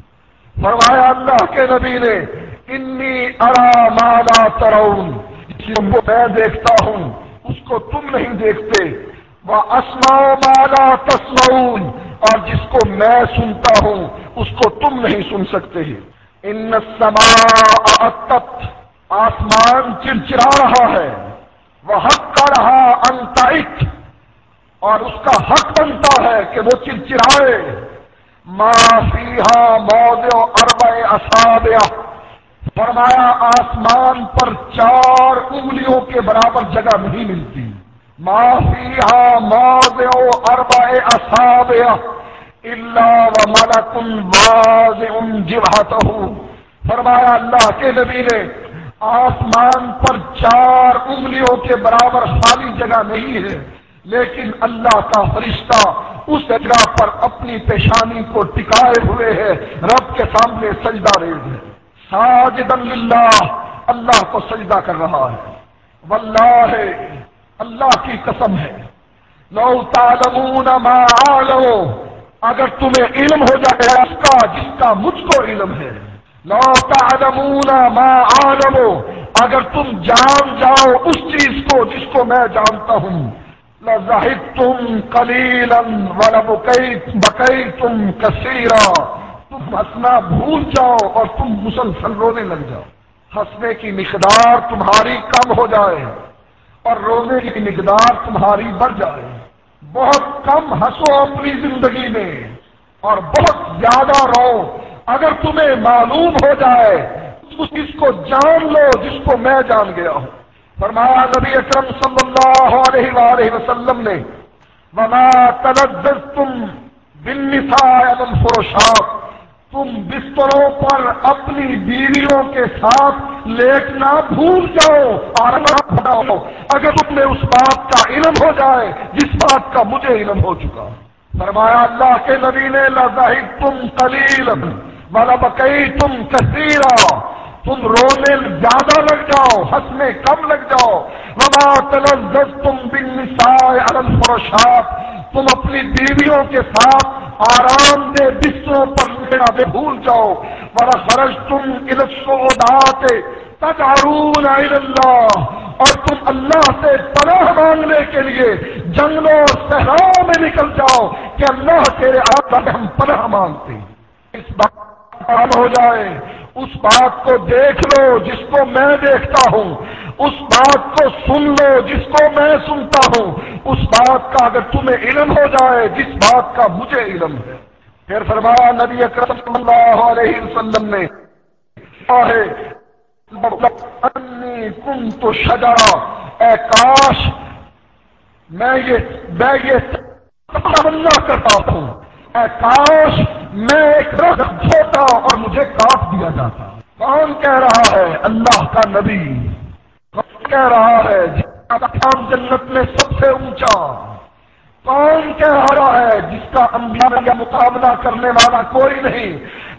فرمایا اللہ کے نبی نے انی ارا ما لا ترون، جس کو میں دیکھتا ہوں اس کو تم نہیں دیکھتے، واسمع ما لا تسمعون، اور جس کو میں سنتا ہوں اس کو تم نہیں سن سکتے۔ ان السماء اطت، آسمان چرچرا رہا ہے، وحق رہا ان تعط، اور اس کا حق بنتا ہے کہ وہ چرچرائے۔ ما فیہا موضع اربع اصابع، فرمایا آسمان پر 4 انگلیوں کے برابر جگہ نہیں ملتی. ما فیہا موضع اربع اصابع الا وملک واضع جبہتہ، فرمایا اللہ کے نبی نے آسمان پر 4 انگلیوں کے برابر خالی جگہ نہیں ہے، لیکن اللہ کا فرشتہ اس جگہ پر اپنی پیشانی کو ٹکائے ہوئے ہے، رب کے سامنے سجدہ ریز ہے، ساجدا للہ، اللہ کو سجدہ کر رہا ہے. واللہ، اللہ کی قسم ہے، لو تعلمون ما عالم، اگر تمہیں علم ہو جائے اس کا جس کا مجھ کو علم ہے، لو تعلمون ما عالم، اگر تم جان جاؤ اس چیز کو جس کو میں جانتا ہوں، لزہدتم قلیلا ولبکیتم کثیرا، تم ہنسنا بھول جاؤ اور تم مسلسل رونے لگ جاؤ. ہنسنے کی مقدار تمہاری کم ہو جائے اور رونے کی مقدار تمہاری بڑھ جائے. بہت کم ہنسو اپنی زندگی میں اور بہت زیادہ رو. اگر تمہیں معلوم ہو جائے اس کو جان لو جس کو میں جان گیا ہوں. فرمایا نبی اکرم صلی اللہ علیہ وآلہ وسلم نے، وما تلذذتم بالنساء علی الفرشات، تم بستروں پر اپنی بیویوں کے ساتھ لیٹنا بھول جاؤ، آرام بناؤ اگر تمہیں اس بات کا علم ہو جائے جس بات کا مجھے علم ہو چکا. فرمایا اللہ کے نبی نے، لضحکتم قلیلا ولبکیتم کثیرا، تم رونے زیادہ لگ جاؤ، ہنسنے کم لگ جاؤ. وما تلذذتم بالنساء علی الفرشات، تم اپنی بیویوں کے ساتھ آرام دہ بستروں پر لیٹنا بھول جاؤ. وخرجتم الی الصعودات تدعون الی اللہ، اور تم اللہ سے پناہ مانگنے کے لیے جنگلوں اور صحراؤں میں نکل جاؤ کہ اللہ تیرے آقا ہم پناہ مانگتے ہیں. اس بات ہو جائے اس بات کو دیکھ لو جس کو میں دیکھتا ہوں، اس بات کو سن لو جس کو میں سنتا ہوں، اس بات کا اگر تمہیں علم ہو جائے جس بات کا مجھے علم ہے. پھر فرمایا نبی اکرم صلی اللہ علیہ وسلم نے، انی کنت شجرا، اے کاش میں یہ تمنا کرتا ہوں، اے کاش میں ایک درخت ہوتا اور مجھے کاٹ دیا جاتا. کون کہہ رہا ہے؟ اللہ کا نبی. کون کہہ رہا ہے؟ جس کا مقام جنت میں سب سے اونچا. کون کہہ رہا ہے؟ جس کا انبیاء کا مقابلہ کرنے والا کوئی نہیں.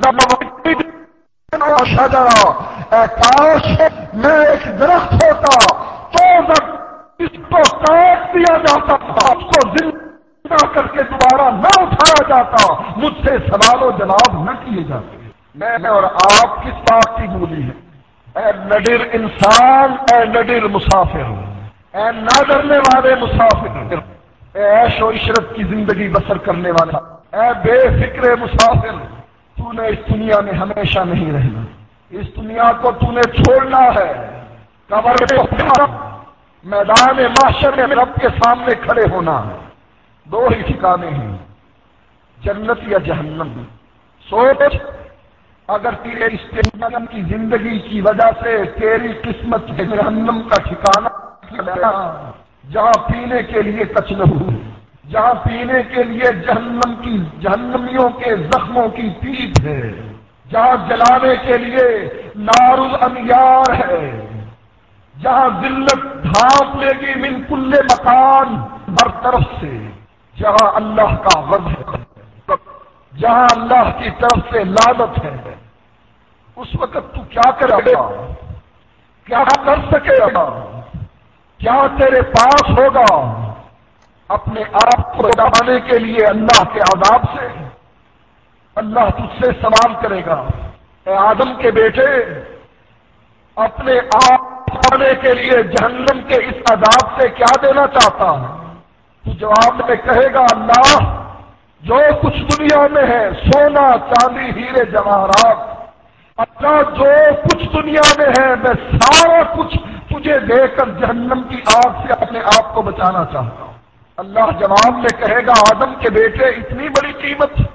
شجرا، اے کاش میں ایک درخت ہوتا تو اس کو کاٹ دیا جاتا، اس کو زندہ کر کے دوبارہ نہ اٹھایا جاتا، مجھ سے سوال و جواب نہ کیے جاتے. میں اور آپ کس بات کی بولی ہے؟ اے نڈر انسان، اے نڈر مسافر، اے نہ ڈرنے والے مسافر، اے عیش و عشرت کی زندگی بسر کرنے والا، اے بے فکر مسافر، تو نے اس دنیا میں ہمیشہ نہیں رہنا، اس دنیا کو تو نے چھوڑنا ہے. قبر میں میدان محشر میں رب کے سامنے کھڑے ہونا ہے. 2 ہی ٹھکانے ہیں، جنت یا جہنم. سوچ، اگر تیرے اس جہنم کی زندگی کی وجہ سے تیری قسمت جہنم کا ٹھکانا جہاں پینے کے لیے کچھ نہ ہو، جہاں پینے کے لیے جہنمیوں کے زخموں کی پیپ ہے، جہاں جلانے کے لیے نار الانیار ہے، جہاں ذلت ڈھانپ لے گی من کل مکان برطرف سے، جہاں اللہ کا غضب ہے، جہاں اللہ کی طرف سے لعنت ہے، اس وقت تو کیا کرے گا؟ کیا کر سکے گا؟ کیا تیرے پاس ہوگا؟ اپنے آپ کو بچانے کے لیے اللہ کے عذاب سے اللہ تجھ سے سوال کرے گا، اے آدم کے بیٹے، اپنے آپ بچانے کے لیے جہنم کے اس عذاب سے کیا دینا چاہتا ہے؟ تو جواب میں کہے گا، اللہ جو کچھ دنیا میں ہے، سونا چاندی ہیرے جواہرات، اللہ جو کچھ دنیا میں ہے میں سارا کچھ تجھے دے کر جہنم کی آگ سے اپنے آپ کو بچانا چاہتا ہوں. اللہ جواب میں کہے گا، آدم کے بیٹے اتنی بڑی قیمت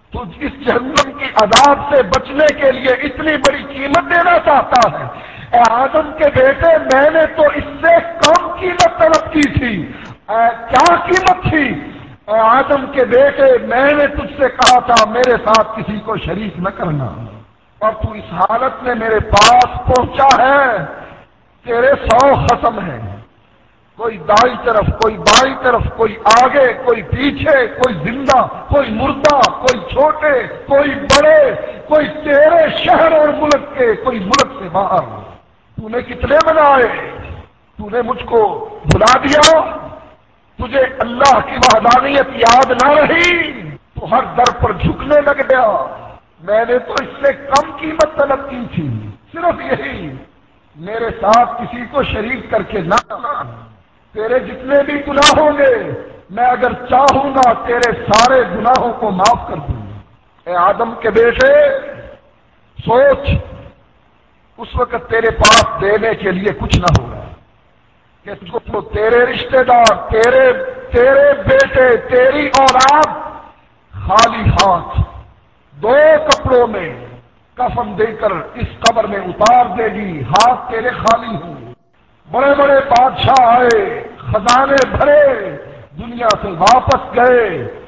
تو اس جہنم کی عذاب سے بچنے کے لیے اتنی بڑی قیمت دینا چاہتا ہے؟ اے آدم کے بیٹے، میں نے تو اس سے کم قیمت طلب کی تھی۔ کیا قیمت تھی؟ اے آدم کے بیٹے، میں نے تجھ سے کہا تھا میرے ساتھ کسی کو شریک نہ کرنا، اور تو اس حالت میں میرے پاس پہنچا ہے۔ تیرے 100 خصم ہیں، کوئی دائیں طرف، کوئی بائیں طرف، کوئی آگے، کوئی پیچھے، کوئی زندہ، کوئی مردہ، کوئی چھوٹے، کوئی بڑے، کوئی تیرے شہر اور ملک کے، کوئی ملک سے باہر۔ تو نے کتنے بنائے؟ تو نے مجھ کو بھلا دیا؟ تجھے اللہ کی وحدانیت یاد نہ رہی؟ تو ہر در پر جھکنے لگ گیا۔ میں نے تو اس سے کم قیمت طلب کی تھی، صرف یہی، میرے ساتھ کسی کو شریک کر کے نہ۔ تیرے جتنے بھی گناہ ہوں گے، میں اگر چاہوں گا تیرے سارے گناہوں کو معاف کر دوں گا۔ اے آدم کے بیٹے، سوچ، اس وقت تیرے پاس دینے کے لیے کچھ نہ ہوگا کہ تجھ کو تیرے رشتہ دار، تیرے بیٹے، تیری اولاد خالی ہاتھ 2 کپڑوں میں کفن دے کر اس قبر میں اتار دے گی، ہاتھ تیرے خالی ہوں۔ بڑے بڑے بادشاہ آئے، خزانے بھرے، دنیا سے واپس گئے،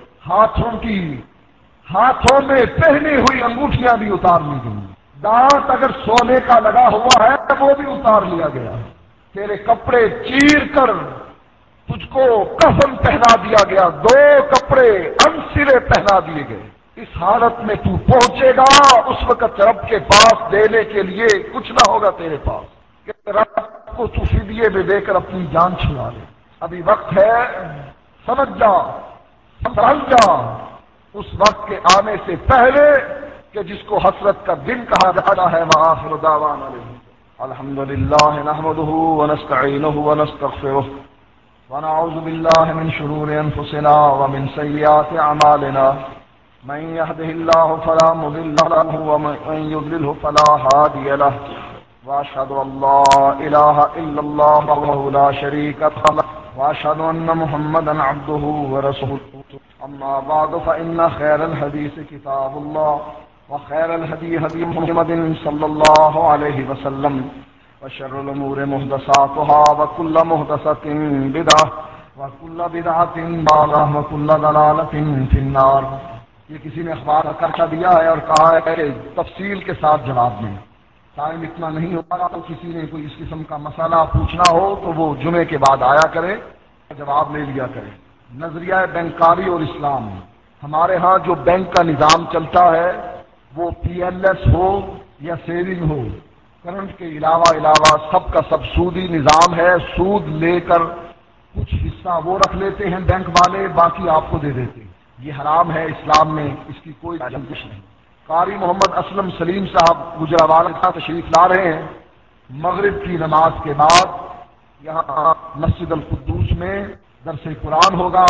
ہاتھوں میں پہنی ہوئی انگوٹھیاں بھی اتار لی گئی، دانت اگر سونے کا لگا ہوا ہے وہ بھی اتار لیا گیا، تیرے کپڑے چیر کر تجھ کو کفن پہنا دیا گیا، 2 کپڑے انسرے پہنا دیے گئے۔ اس حالت میں تو پہنچے گا، اس وقت رب کے پاس دینے کے لیے کچھ نہ ہوگا تیرے پاس کہ رب کو تو فدیے میں دے کر اپنی جان چھڑا لے۔ ابھی وقت ہے، سمجھ جا، سمجھ جا، اس وقت کے آنے سے پہلے کہ جس کو حسرت کا دن کہا جاتا ہے۔ وآخر دعوانا الحمد للہ نحمده ونستعینه ونستغفره ونعوذ باللہ من شرور انفسنا ومن سیئات اعمالنا، من يهده الله فلا مضل له ومن يضلله فلا هادي له، واشهد ان لا اله الا الله وحده لا شريك له، واشهد ان محمدا عبده ورسوله، اما بعد فان خير الحديث كتاب الله، وخير الهدي هدي محمد صلى الله عليه وسلم، وشر الامور محدثاتها، وكل محدثة بدعة، وكل بدعة ضلالة، وكل ضلالة في النار۔ یہ کسی نے اخبار کا خرچہ دیا ہے اور کہا ہے کہ تفصیل کے ساتھ جواب دیں، ٹائم اتنا نہیں ہوگا، تو کسی نے کوئی اس قسم کا مسئلہ پوچھنا ہو تو وہ جمعے کے بعد آیا کرے، جواب لے لیا کرے۔ نظریہ بینکاری اور اسلام، ہمارے ہاں جو بینک کا نظام چلتا ہے وہ پی ایل ایس ہو یا سیونگ ہو، کرنٹ کے علاوہ سب کا سب سودی نظام ہے۔ سود لے کر کچھ حصہ وہ رکھ لیتے ہیں بینک والے، باقی آپ کو دے دیتے ہیں۔ یہ حرام ہے اسلام میں، اس کی کوئی جنجش نہیں۔ قاری محمد اسلم سلیم صاحب گجرانوالہ کا تشریف لا رہے ہیں، مغرب کی نماز کے بعد یہاں مسجد القدوس میں درس قرآن ہوگا۔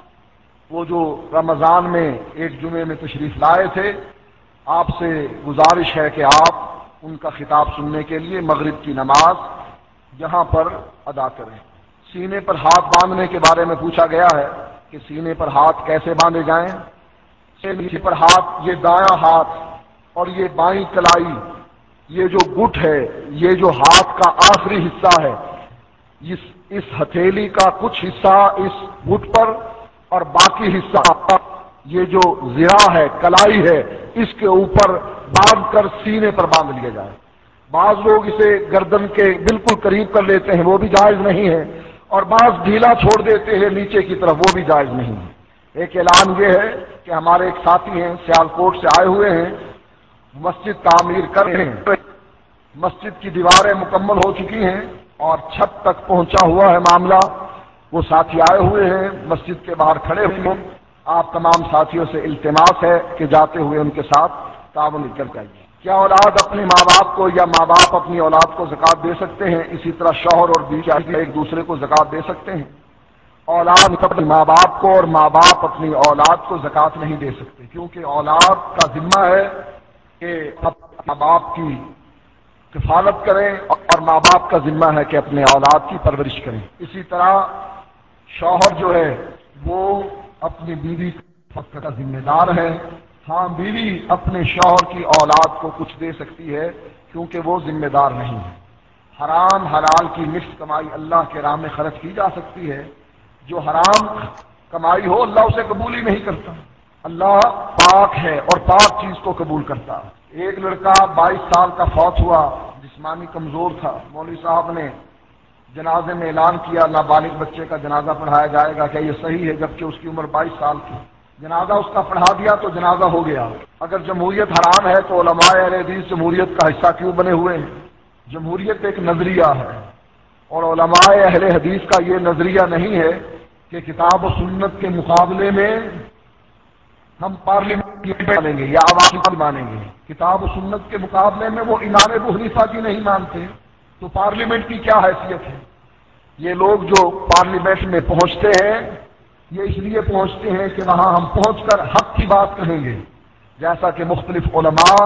وہ جو رمضان میں ایک جمعے میں تشریف لائے تھے، آپ سے گزارش ہے کہ آپ ان کا خطاب سننے کے لیے مغرب کی نماز یہاں پر ادا کریں۔ سینے پر ہاتھ باندھنے کے بارے میں پوچھا گیا ہے کہ سینے پر ہاتھ کیسے باندھے جائیں۔ سینے پر ہاتھ، یہ دایاں ہاتھ اور یہ بائیں کلائی، یہ جو گٹ ہے، یہ جو ہاتھ کا آخری حصہ ہے، اس ہتھیلی کا کچھ حصہ اس گٹ پر اور باقی حصہ یہ جو ذرا ہے، کلائی ہے، اس کے اوپر باندھ کر سینے پر باندھ لیا جائے۔ بعض لوگ اسے گردن کے بالکل قریب کر لیتے ہیں، وہ بھی جائز نہیں ہے، اور بعض ڈھیلا چھوڑ دیتے ہیں نیچے کی طرف، وہ بھی جائز نہیں ہے۔ ایک اعلان یہ ہے کہ ہمارے ایک ساتھی ہیں سیالکوٹ سے آئے ہوئے ہیں، مسجد تعمیر کر رہے ہیں، مسجد کی دیواریں مکمل ہو چکی ہیں اور چھت تک پہنچا ہوا ہے معاملہ۔ وہ ساتھی آئے ہوئے ہیں، مسجد کے باہر کھڑے ہوئے ہیں۔ آپ تمام ساتھیوں سے التماس ہے کہ جاتے ہوئے ان کے ساتھ تعاون کر جائیے۔ کیا اولاد اپنے ماں باپ کو یا ماں باپ اپنی اولاد کو زکوٰۃ دے سکتے ہیں؟ اسی طرح شوہر اور بیوی ایک دوسرے کو زکوٰۃ دے سکتے ہیں؟ اولاد اپنے ماں باپ کو اور ماں باپ اپنی اولاد کو زکوٰۃ نہیں دے سکتے، کیونکہ اولاد کا ذمہ ہے کہ ماں باپ کی کفالت کریں اور ماں باپ کا ذمہ ہے کہ اپنے اولاد کی پرورش کریں۔ اسی طرح شوہر جو ہے وہ اپنی بیوی کا ذمہ دار ہے۔ ہاں بیوی اپنے شوہر کی اولاد کو کچھ دے سکتی ہے کیونکہ وہ ذمہ دار نہیں ہے. حرام حلال کی مکس کمائی اللہ کے راہ میں خرچ کی جا سکتی ہے. جو حرام کمائی ہو اللہ اسے قبول ہی نہیں کرتا. اللہ پاک ہے اور پاک چیز کو قبول کرتا. ایک لڑکا 22 سال کا فوت ہوا، جسمانی کمزور تھا. مولوی صاحب نے جنازے میں اعلان کیا نابالغ بچے کا جنازہ پڑھایا جائے گا. کیا یہ صحیح ہے؟ جبکہ اس کی عمر 22 سال کی. جنازہ اس کا پڑھا دیا تو جنازہ ہو گیا. اگر جمہوریت حرام ہے تو علماء اہل حدیث جمہوریت کا حصہ کیوں بنے ہوئے ہیں؟ جمہوریت ایک نظریہ ہے اور علماء اہل حدیث کا یہ نظریہ نہیں ہے کہ کتاب و سنت کے مقابلے میں ہم پارلیمنٹ مانیں گے یا عوام مانیں گے. کتاب و سنت کے مقابلے میں وہ امام ابو حنیفہ کی نہیں مانتے تو پارلیمنٹ کی کیا حیثیت ہے؟ یہ لوگ جو پارلیمنٹ میں پہنچتے ہیں یہ اس لیے پہنچتے ہیں کہ وہاں ہم پہنچ کر حق کی بات کہیں گے. جیسا کہ مختلف علماء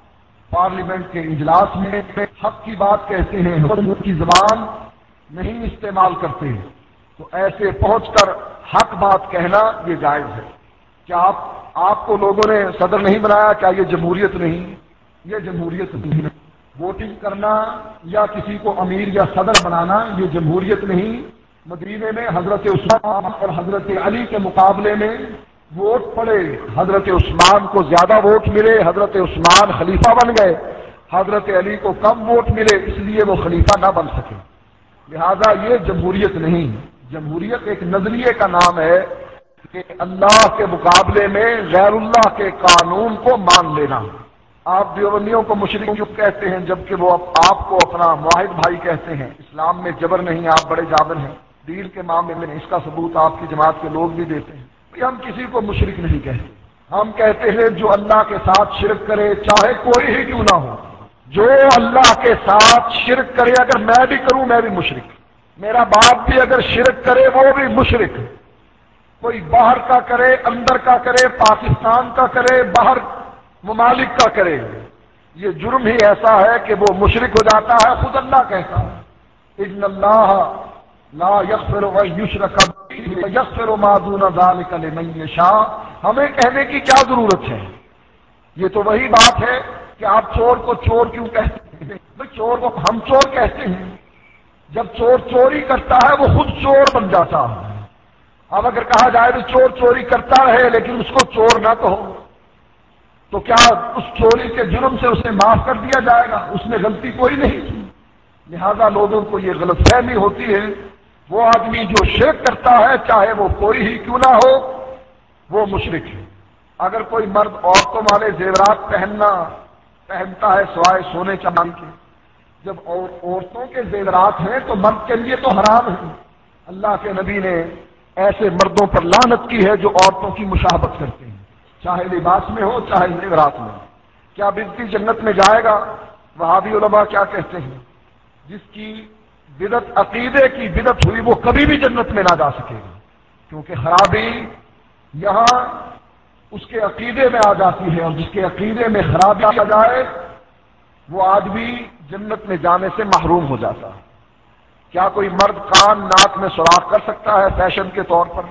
پارلیمنٹ کے اجلاس میں حق کی بات کہتے ہیں، حکومت کی زبان نہیں استعمال کرتے. تو ایسے پہنچ کر حق بات کہنا یہ جائز ہے. کیا آپ کو لوگوں نے صدر نہیں بنایا؟ کیا یہ جمہوریت نہیں؟ یہ جمہوریت نہیں. ووٹنگ کرنا یا کسی کو امیر یا صدر بنانا یہ جمہوریت نہیں. مدینے میں حضرت عثمان اور حضرت علی کے مقابلے میں ووٹ پڑے، حضرت عثمان کو زیادہ ووٹ ملے، حضرت عثمان خلیفہ بن گئے. حضرت علی کو کم ووٹ ملے اس لیے وہ خلیفہ نہ بن سکے. لہذا یہ جمہوریت نہیں. جمہوریت ایک نظریے کا نام ہے کہ اللہ کے مقابلے میں غیر اللہ کے قانون کو مان لینا. آپ دیوبندیوں کو مشرک کیوں کہتے ہیں جبکہ وہ آپ کو اپنا معاہد بھائی کہتے ہیں؟ اسلام میں جبر نہیں، آپ بڑے جابر ہیں. دین کے معاملے میں اس کا ثبوت آپ کی جماعت کے لوگ بھی دیتے ہیں. ہم کسی کو مشرک نہیں کہتے. ہم کہتے ہیں جو اللہ کے ساتھ شرک کرے چاہے کوئی ہی کیوں نہ ہو، جو اللہ کے ساتھ شرک کرے، اگر میں بھی کروں میں بھی مشرک، میرا باپ بھی اگر شرک کرے وہ بھی مشرک. کوئی باہر کا کرے، اندر کا کرے، پاکستان کا کرے، باہر ممالک کا کرے، یہ جرم ہی ایسا ہے کہ وہ مشرک ہو جاتا ہے. خود اللہ کہتا ہے ان اللہ لا یغفر ان یشرک بہ ویغفر ما دون ذلک لمن یشاء. ہمیں کہنے کی کیا ضرورت ہے؟ یہ تو وہی بات ہے کہ آپ چور کو چور کیوں کہتے ہیں؟ بھئی چور کو ہم چور کہتے ہیں. جب چور چوری کرتا ہے وہ خود چور بن جاتا ہے. اب اگر کہا جائے تو چور چوری کرتا ہے لیکن اس کو چور نہ کہو تو کیا اس چوری کے جرم سے اسے معاف کر دیا جائے گا؟ اس میں غلطی کوئی نہیں کی. لہذا لوگوں کو یہ غلط فہمی ہوتی ہے. وہ آدمی جو شرک کرتا ہے چاہے وہ کوئی ہی کیوں نہ ہو وہ مشرک ہے. اگر کوئی مرد عورتوں والے زیورات پہنتا ہے سوائے سونے چاندی کے، جب عورتوں کے زیورات ہیں تو مرد کے لیے تو حرام ہے. اللہ کے نبی نے ایسے مردوں پر لعنت کی ہے جو عورتوں کی مشابہت کرتے ہیں، چاہے لباس میں ہو چاہے زیورات میں. کیا بدعتی جنت میں جائے گا؟ وہابی علماء کیا کہتے ہیں؟ جس کی بدعت عقیدے کی بدعت ہوئی وہ کبھی بھی جنت میں نہ جا سکے گا، کیونکہ خرابی یہاں اس کے عقیدے میں آ جاتی ہے، اور جس کے عقیدے میں خرابی آ جائے وہ آدمی جنت میں جانے سے محروم ہو جاتا ہے. کیا کوئی مرد کان ناک میں سوراخ کر سکتا ہے فیشن کے طور پر؟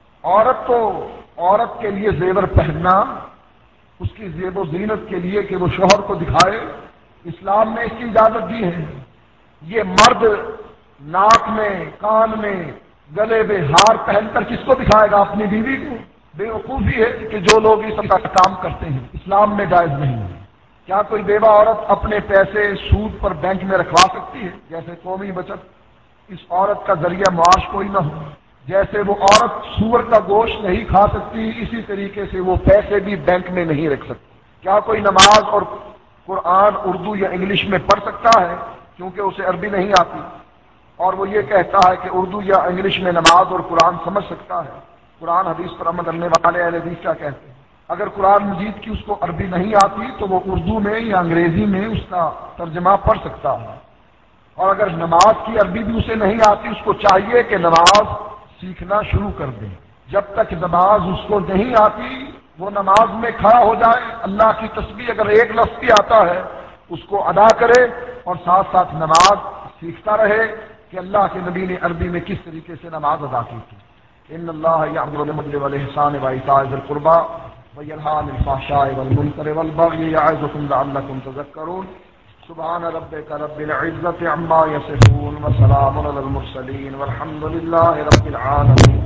عورت کے لیے زیور پہننا اس کی زیب و زینت کے لیے کہ وہ شوہر کو دکھائے، اسلام نے اس کی اجازت دی ہے. یہ مرد ناک میں، کان میں، گلے میں ہار پہن کر کس کو دکھائے گا؟ اپنی بیوی کو. بے وقوفی ہے کہ جو لوگ اس کا کام کرتے ہیں، اسلام میں جائز نہیں ہے. کیا کوئی بیوہ عورت اپنے پیسے سود پر بینک میں رکھوا سکتی ہے؟ جیسے قومی بچت اس عورت کا ذریعہ معاش کوئی نہ ہو. جیسے وہ عورت سور کا گوشت نہیں کھا سکتی اسی طریقے سے وہ پیسے بھی بینک میں نہیں رکھ سکتی. کیا کوئی نماز اور قرآن اردو یا انگلش میں پڑھ سکتا ہے کیونکہ اسے عربی نہیں آتی اور وہ یہ کہتا ہے کہ اردو یا انگلش میں نماز اور قرآن سمجھ سکتا ہے؟ قرآن حدیث پر عمل کرنے والے اہل حدیث کیا کہتے ہیں؟ اگر قرآن مجید کی اس کو عربی نہیں آتی تو وہ اردو میں یا انگریزی میں اس کا ترجمہ پڑھ سکتا ہے. اور اگر نماز کی عربی بھی اسے نہیں آتی اس کو چاہیے کہ نماز سیکھنا شروع کر دیں. جب تک نماز اس کو نہیں آتی وہ نماز میں کھڑا ہو جائے، اللہ کی تسبیح اگر ایک لفظ بھی آتا ہے اس کو ادا کرے اور ساتھ ساتھ نماز سیکھتا رہے کہ اللہ کے نبی نے عربی میں کس طریقے سے نماز ادا کی تھی. ان اللہ یأمر بالعدل والإحسان وإيتاء ذی القربى وينهى عن الفحشاء والمنكر والبغي يعظكم لعلكم تذكرون سبحان ربك رب العزة عما يصفون وسلام على المرسلين والحمد لله رب العالمين